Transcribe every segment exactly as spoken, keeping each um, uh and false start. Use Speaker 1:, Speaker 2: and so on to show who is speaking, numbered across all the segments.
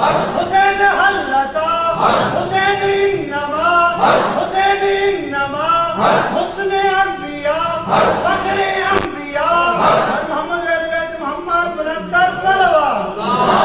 Speaker 1: حسین حلتا حسین انما حسین انما حسن انبیاء فخر انبیاء محمد بیت محمد بلندر صلوات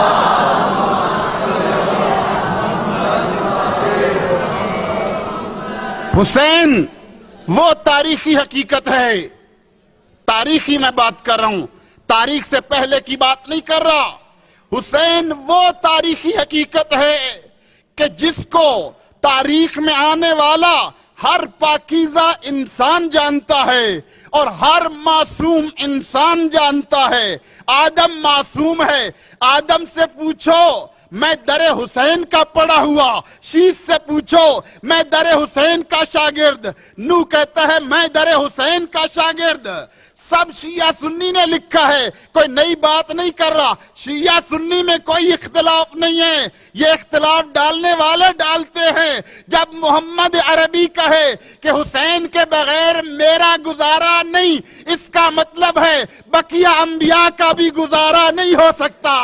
Speaker 2: حسین وہ تاریخی حقیقت ہے. تاریخی میں بات کر رہا ہوں، تاریخ سے پہلے کی بات نہیں کر رہا. حسین وہ تاریخی حقیقت ہے کہ جس کو تاریخ میں آنے والا ہر پاکیزہ انسان جانتا ہے اور ہر معصوم انسان جانتا ہے. آدم معصوم ہے. آدم سے پوچھو میں در حسین کا پڑھا ہوا، شیش سے پوچھو میں در حسین کا شاگرد. نو کہتا ہے میں در حسین کا شاگرد. سب شیعہ سنی نے لکھا ہے، کوئی نئی بات نہیں کر رہا. شیعہ سنی میں کوئی اختلاف نہیں ہے. یہ اختلاف ڈالنے والے ڈالتے ہیں. جب محمد عربی کہے کہ حسین کے بغیر میرا گزارا نہیں، اس کا مطلب ہے بقیہ انبیاء کا بھی گزارا نہیں ہو سکتا.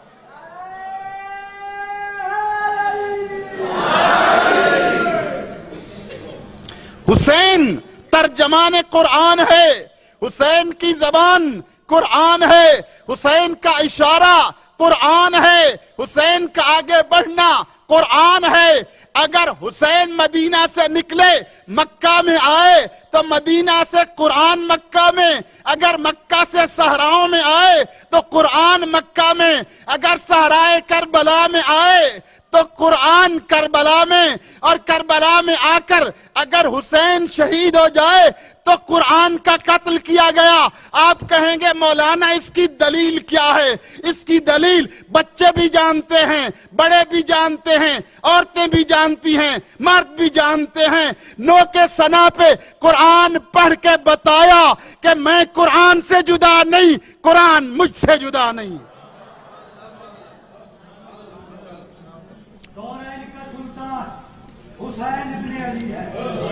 Speaker 2: حسین ترجمان قرآن ہے. حسین کی زبان قرآن ہے. حسین کا اشارہ قرآن ہے. حسین کا آگے بڑھنا قرآن ہے. اگر حسین مدینہ سے نکلے مکہ میں آئے تو مدینہ سے قرآن مکہ میں، اگر مکہ سے صحراؤں میں آئے تو قرآن مکہ میں، اگر صحرائے کربلا میں آئے تو قرآن کربلا میں، اور کربلا میں آ کر اگر حسین شہید ہو جائے تو قرآن کا قتل کیا گیا. آپ کہیں گے مولانا اس کی دلیل کیا ہے؟ اس کی دلیل بچے بھی جانتے ہیں، بڑے بھی جانتے ہیں، عورتیں بھی جانتی ہیں، مرد بھی جانتے ہیں. نو کے ثنا پہ قرآن پڑھ کے بتایا کہ میں قرآن سے جدا نہیں، قرآن مجھ سے جدا نہیں.
Speaker 1: دورین کا سلطان حسین ابن علی ہے.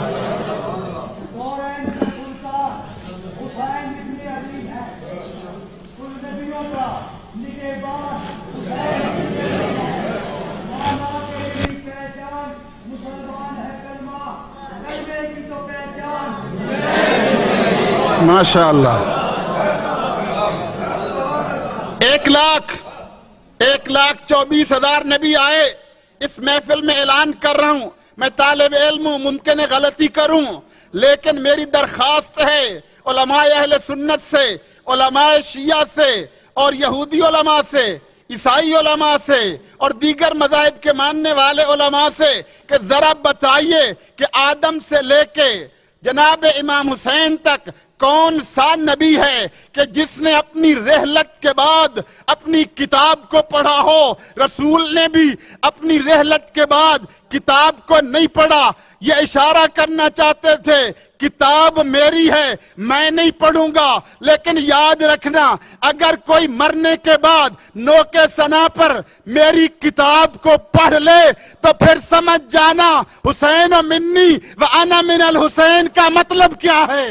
Speaker 1: دورین کا سلطان حسین ابن علی ہے. کل نبیوں کا نگہبان حسین ابن علی ہے. مانا کے بھی پہچان مسلمان ہے کلمہ، کلمے کی تو پہچان حسین.
Speaker 2: ماشاءاللہ. ایک لاکھ ایک لاکھ چوبیس ہزار نبی آئے. اس محفل میں اعلان کر رہا ہوں، میں طالب علم ہوں، ممکن ہے غلطی کروں، لیکن میری درخواست ہے علماء اہل سنت سے، علماء شیعہ سے اور یہودی علماء سے، عیسائی علماء سے اور دیگر مذاہب کے ماننے والے علماء سے کہ ذرا بتائیے کہ آدم سے لے کے جناب امام حسین تک کون سا نبی ہے کہ جس نے اپنی رحلت کے بعد اپنی کتاب کو پڑھا ہو؟ رسول نے بھی اپنی رحلت کے بعد کتاب کو نہیں پڑھا. یہ اشارہ کرنا چاہتے تھے کتاب میری ہے، میں نہیں پڑھوں گا، لیکن یاد رکھنا اگر کوئی مرنے کے بعد نو کے ثنا پر میری کتاب کو پڑھ لے تو پھر سمجھ جانا حسین منی و انا من الحسین کا مطلب کیا ہے.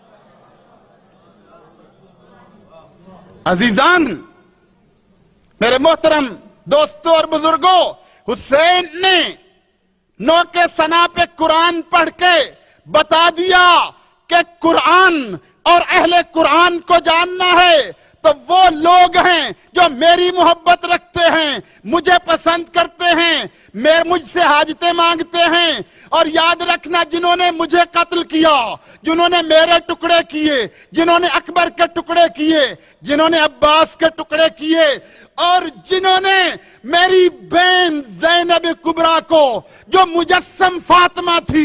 Speaker 2: عزیزان، میرے محترم دوستوں اور بزرگوں، حسین نے نو کے ثنا پہ قرآن پڑھ کے بتا دیا کہ قرآن اور اہل قرآن کو جاننا ہے تو وہ لوگ ہیں جو میری محبت رکھتے ہیں، مجھے پسند کرتے ہیں، مجھ سے حاجتیں مانگتے ہیں. اور یاد رکھنا جنہوں نے مجھے قتل کیا، جنہوں نے میرے ٹکڑے کیے، جنہوں نے اکبر کے ٹکڑے کیے، جنہوں نے عباس کے ٹکڑے کیے، اور جنہوں نے میری بہن زینب کبریٰ کو جو مجسم فاطمہ تھی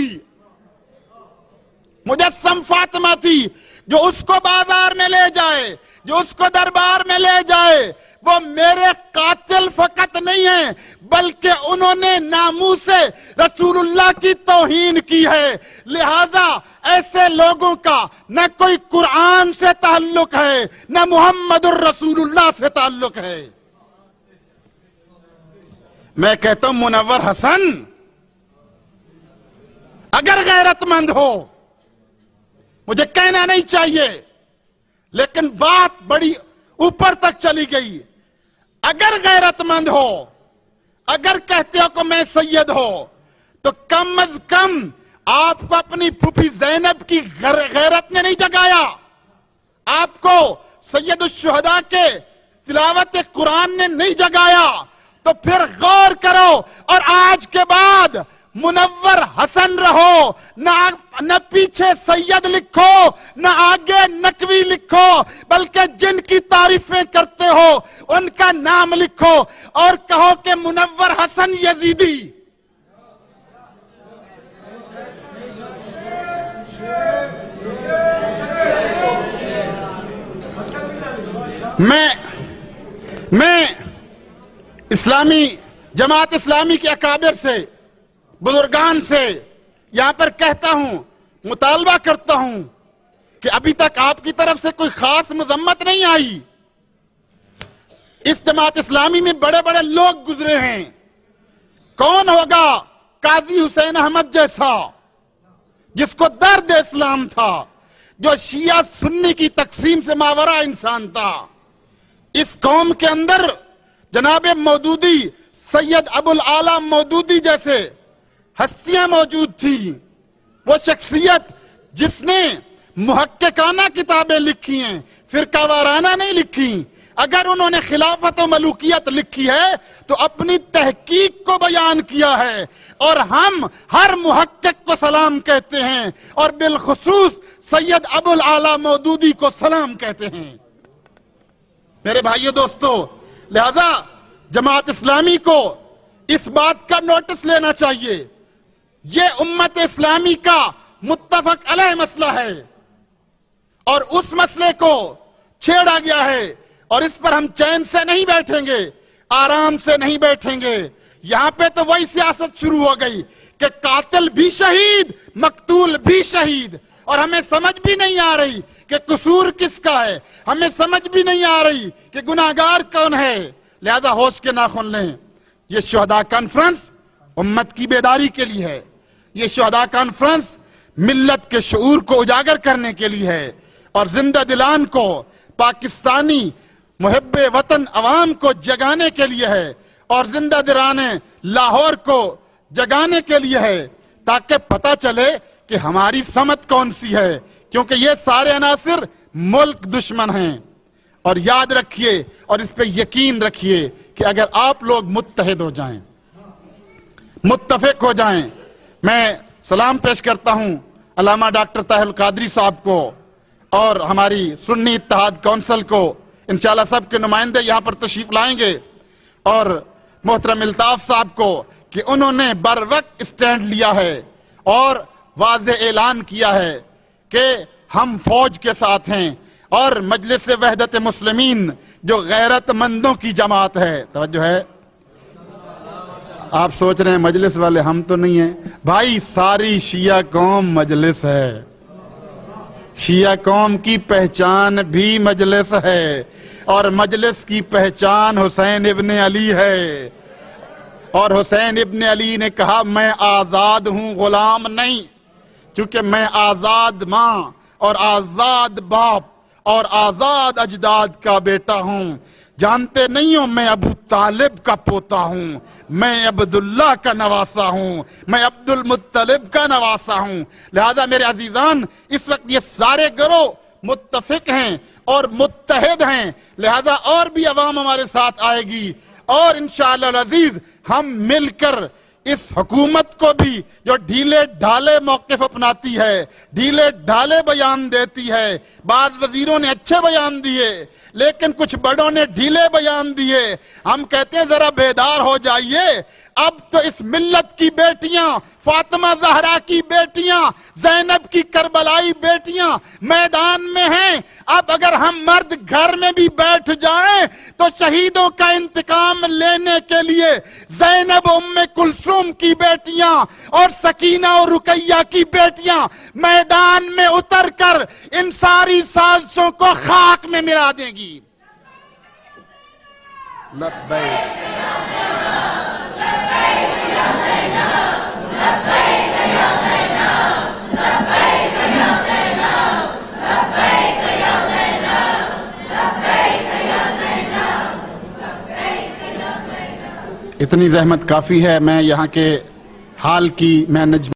Speaker 2: مجسم فاطمہ تھی جو اس کو بازار میں لے جائے، جو اس کو دربار میں لے جائے، وہ میرے قاتل فقط نہیں ہیں بلکہ انہوں نے ناموس سے رسول اللہ کی توہین کی ہے. لہذا ایسے لوگوں کا نہ کوئی قرآن سے تعلق ہے نہ محمد الرسول اللہ سے تعلق ہے. میں کہتا ہوں منور حسن اگر غیرت مند ہو، مجھے کہنا نہیں چاہیے لیکن بات بڑی اوپر تک چلی گئی، اگر غیرت مند ہو، اگر کہتے ہو کہ میں سید ہو تو کم از کم آپ کو اپنی پھوپھی زینب کی غیرت نے نہیں جگایا، آپ کو سید الشہداء کے تلاوت قرآن نے نہیں جگایا، تو پھر غور کرو اور آج کے بعد منور حسن رہو، نہ پیچھے سید لکھو نہ آگے نقوی لکھو، بلکہ جن کی تعریفیں کرتے ہو ان کا نام لکھو اور کہو کہ منور حسن یزیدی۔ میں میں اسلامی جماعت اسلامی کے اکابر سے، بزرگان سے یہاں پر کہتا ہوں، مطالبہ کرتا ہوں کہ ابھی تک آپ کی طرف سے کوئی خاص مذمت نہیں آئی۔ اس جماعت اسلامی میں بڑے بڑے لوگ گزرے ہیں، کون ہوگا قاضی حسین احمد جیسا جس کو درد اسلام تھا، جو شیعہ سنی کی تقسیم سے ماورا انسان تھا۔ اس قوم کے اندر جناب مودودی، سید ابو العالی مودودی جیسے ہستیاں موجود تھی، وہ شخصیت جس نے محققانہ کتابیں لکھی ہیں، فرقہ وارانہ نہیں لکھی۔ اگر انہوں نے خلافت و ملوکیت لکھی ہے تو اپنی تحقیق کو بیان کیا ہے، اور ہم ہر محقق کو سلام کہتے ہیں، اور بالخصوص سید ابو العالی مودودی کو سلام کہتے ہیں۔ میرے بھائیو دوستو، لہذا جماعت اسلامی کو اس بات کا نوٹس لینا چاہیے، یہ امت اسلامی کا متفق علیہ مسئلہ ہے، اور اس مسئلے کو چھیڑا گیا ہے، اور اس پر ہم چین سے نہیں بیٹھیں گے، آرام سے نہیں بیٹھیں گے۔ یہاں پہ تو وہی سیاست شروع ہو گئی کہ قاتل بھی شہید، مقتول بھی شہید، اور ہمیں سمجھ بھی نہیں آ رہی کہ قصور کس کا ہے، ہمیں سمجھ بھی نہیں آ رہی کہ گناہگار کون ہے۔ لہذا ہوش کے ناخن لیں۔ یہ شہداء کانفرنس امت کی بیداری کے لیے ہے، یہ شہداء کانفرنس ملت کے شعور کو اجاگر کرنے کے لیے ہے، اور زندہ دلان کو، پاکستانی محب وطن عوام کو جگانے کے لیے ہے، اور زندہ دلان لاہور کو جگانے کے لیے ہے، تاکہ پتہ چلے کہ ہماری سمت کون سی ہے، کیونکہ یہ سارے عناصر ملک دشمن ہیں۔ اور یاد رکھیے اور اس پہ یقین رکھیے کہ اگر آپ لوگ متحد ہو جائیں، متفق ہو جائیں، میں سلام پیش کرتا ہوں علامہ ڈاکٹر طاہر القادری صاحب کو اور ہماری سنی اتحاد کونسل کو، انشاءاللہ سب کے نمائندے یہاں پر تشریف لائیں گے، اور محترم الطاف صاحب کو کہ انہوں نے بر وقت اسٹینڈ لیا ہے اور واضح اعلان کیا ہے کہ ہم فوج کے ساتھ ہیں، اور مجلس وحدت مسلمین جو غیرت مندوں کی جماعت ہے، توجہ ہے، آپ سوچ رہے ہیں مجلس والے ہم تو نہیں ہیں، بھائی ساری شیعہ قوم مجلس ہے، شیعہ قوم کی پہچان بھی مجلس ہے، اور مجلس کی پہچان حسین ابن علی ہے، اور حسین ابن علی نے کہا میں آزاد ہوں، غلام نہیں، چونکہ میں آزاد ماں اور آزاد باپ اور آزاد اجداد کا بیٹا ہوں، جانتے نہیں ہو میں ابو طالب کا پوتا ہوں، میں عبداللہ کا نواسا ہوں، میں عبد المطلب کا نواسا ہوں۔ لہذا میرے عزیزان، اس وقت یہ سارے گروہ متفق ہیں اور متحد ہیں، لہذا اور بھی عوام ہمارے ساتھ آئے گی، اور انشاءاللہ العزیز ہم مل کر اس حکومت کو بھی جو ڈھیلے ڈھالے موقف اپناتی ہے، ڈھیلے ڈھالے بیان دیتی ہے، بعض وزیروں نے اچھے بیان دیے لیکن کچھ بڑوں نے ڈھیلے بیان دیے، ہم کہتے ہیں ذرا بیدار ہو جائیے۔ اب تو اس ملت کی بیٹیاں، فاطمہ زہرا کی بیٹیاں، زینب کی کربلائی بیٹیاں میدان میں ہیں، اب اگر ہم مرد گھر میں بھی بیٹھ جائیں تو شہیدوں کا انتقام لینے کے لیے زینب ام کلثوم کی بیٹیاں اور سکینہ اور رقیہ کی بیٹیاں میدان میں اتر کر ان ساری سازشوں کو خاک میں ملا دیں گی۔ لبیک اتنی زحمت کافی ہے. میں یہاں کے حال کی میں نجم